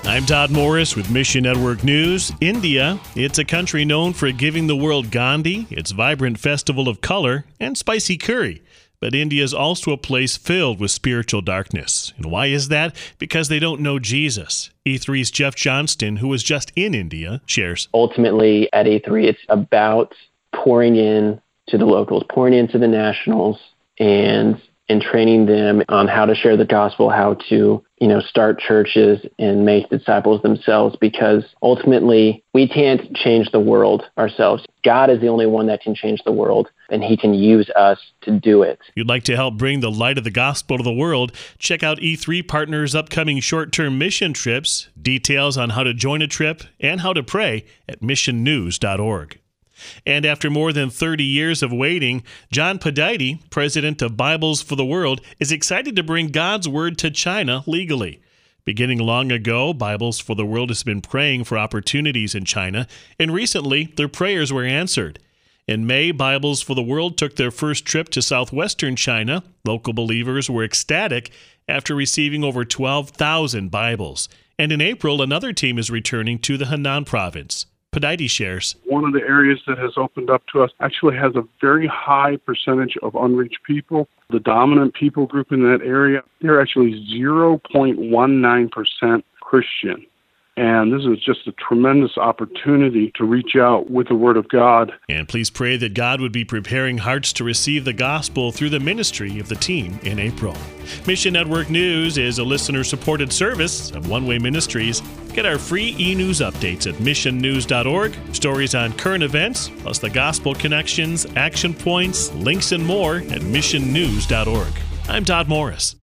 I'm Todd Morris with Mission Network News. India, it's a country known for giving the world Gandhi, its vibrant festival of color, and spicy curry. But India is also a place filled with spiritual darkness. And why is that? Because they don't know Jesus. E3's Jeff Johnston, who was just in India, shares. Ultimately, at E3, it's about pouring in to the locals, pouring into the nationals, and training them on how to share the gospel, how to, start churches and make disciples themselves, because ultimately we can't change the world ourselves. God is the only one that can change the world, and he can use us to do it. If you'd like to help bring the light of the gospel to the world, check out E3 Partners' upcoming short-term mission trips, details on how to join a trip, and how to pray at missionnews.org. And after more than 30 years of waiting, John Podide, president of Bibles for the World, is excited to bring God's Word to China legally. Beginning long ago, Bibles for the World has been praying for opportunities in China, and recently their prayers were answered. In May, Bibles for the World took their first trip to southwestern China. Local believers were ecstatic after receiving over 12,000 Bibles. And in April, another team is returning to the Henan province. Podide shares. One of the areas that has opened up to us actually has a very high percentage of unreached people. The dominant people group in that area, they're actually 0.19% Christian. And this is just a tremendous opportunity to reach out with the Word of God. And please pray that God would be preparing hearts to receive the gospel through the ministry of the team in April. Mission Network News is a listener-supported service of One Way Ministries. Get our free e-news updates at missionnews.org, stories on current events, plus the gospel connections, action points, links, and more at missionnews.org. I'm Todd Morris.